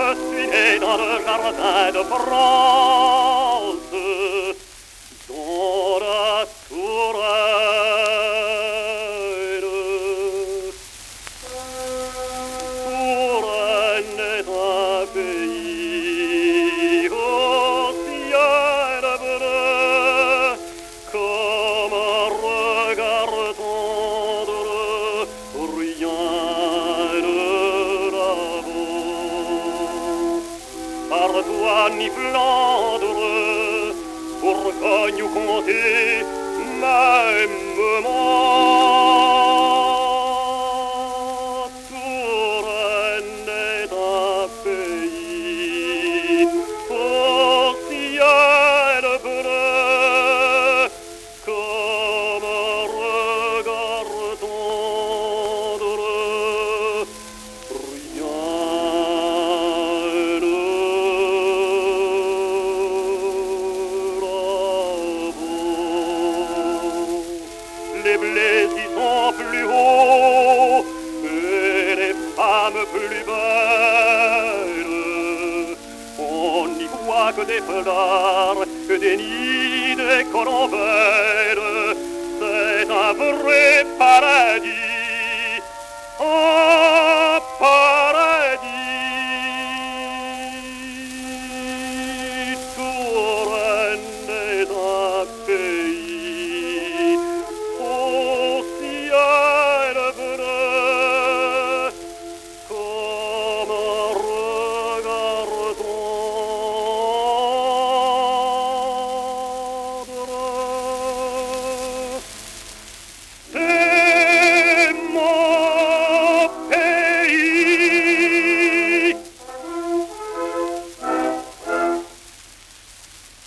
Je suis né dans le jardin de France, dans la Touraine. Touraine est un pays au ciel bleu, comme un regard tendre, rien ne l'avoue. Artoine, Flandre, Bourgogne ou Comté, mêmement, Touraine est un pays au ciel bleu, comme un regard tendre, rien ne l'avoue. Les blés y sont plus hauts et les femmes plus belles. On n'y voit que des fleurs, que des nids, des colombelles. C'est un vrai paradis. Oh,